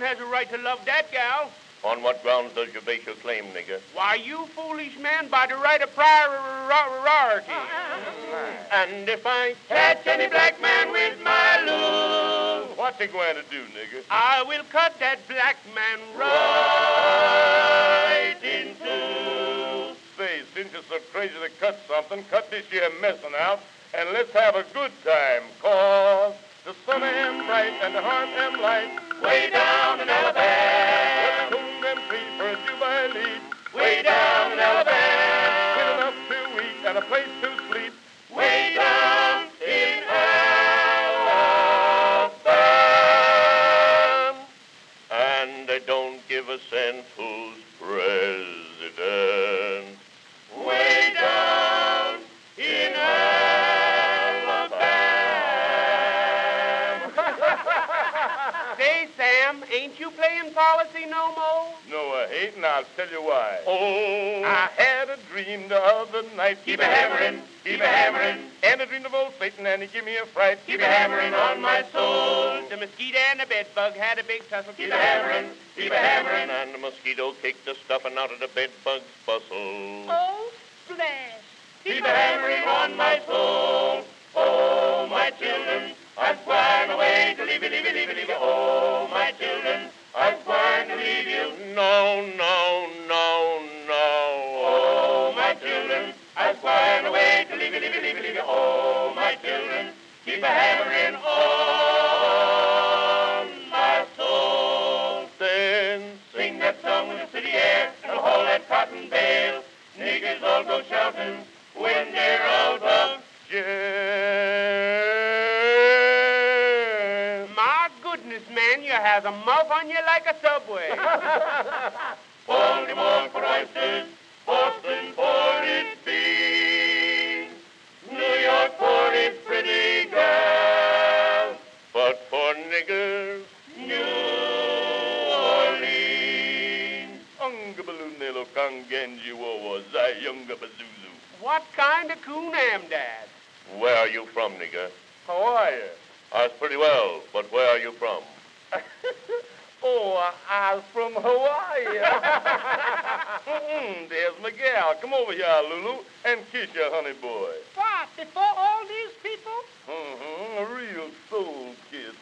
has a right to love that gal. On what grounds does you base your claim, nigger? Why, you foolish man, by the right of priority. And if I catch any black man with my loo, what you going to do, nigger? I will cut that black man right in two. Say, since you're so crazy to cut something, cut this here messing out, and let's have a good time, 'cause the sun am bright and the heart am light, way down in Alabama. Let's them trees for a Dubai lead, way down in Alabama. With enough to eat and a place to sleep, way down in Alabama. And they don't give a cent who's president, way down in Say, Sam, ain't you playing policy no more? No, I ain't, and I'll tell you why. Oh, I had a dream the other night. Keep a hammering, and I dreamed of old Satan, and he gave me a fright. Keep a hammering on my soul. The mosquito and the bed bug had a big tussle. Keep a hammering, and the mosquito kicked the stuffing out of the bed bug's bustle. Oh, splash. Keep a hammering on my soul. Oh, my children, I'm flying away to leave you. Oh, my children, I'm flying to leave you. No. Oh, my children, I'm flying away to leave you. Oh, my children, keep a hammering on my soul. Then sing that song in the city air and haul that cotton bale. Niggers all go shouting when they're out of jail. My goodness, man, you has a mouth on you like a subway. Baltimore for oysters, Boston for its beans, New York for its pretty girls, but for niggers, New Orleans. Unga balloonelo kangenji wo zayunga bazuzu. What kind of coon am that? Where are you from, nigger? How are you? That's pretty well, but where are you from? Oh, I'm from Hawaii. There's Miguel. Come over here, Lulu, and kiss your honey boy. What, before all these people? A real soul kiss.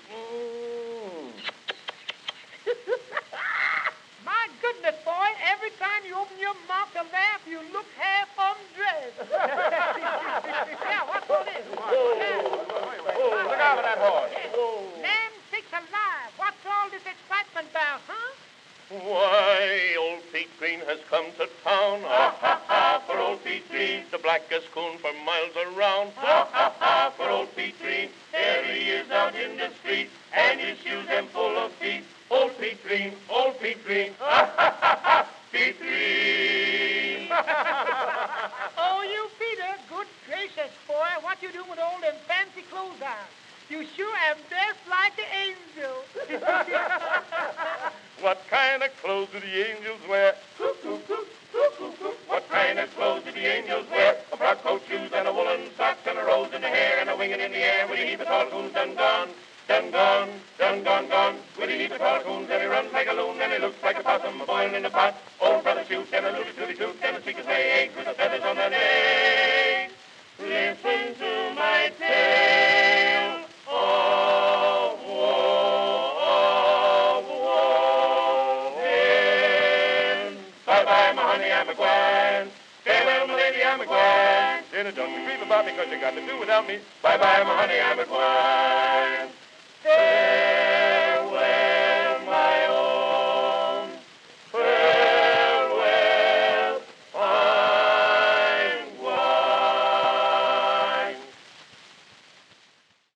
My goodness, boy, every time you open your mouth to laugh, you look half undressed. Yeah, what's all this? Look out for that horse. Land sakes alive, what's all this excitement about, huh? Why, old Pete Green has come to town. For old Pete Green, the blackest coon for miles around. For old Pete Green, there he is out in the street, and his shoes them full of feet. Old Pete Green, Pete Green. Oh, you Peter, good gracious, boy, what you doing with all them fancy clothes on? You sure am dressed like the angel. What kind of clothes do the angels wear? What kind of clothes do the angels wear? A frock coat, shoes, and a woolen socks, and a rose in the hair, and a winging in the air. With a heap of tall coons done gone. With a heap of tall coons, and he runs like a loon, and he looks like a possum boiling in a pot. Old brother shoot, and a looty toot, and a seekers lay eggs with the feathers on their legs. Listen to my tale. Bye-bye, my honey, I'm a gwine. Farewell, my lady, I'm a gwine. Dinner, don't you grieve about me, because you got to do without me. Bye-bye, my honey, I'm a gwine.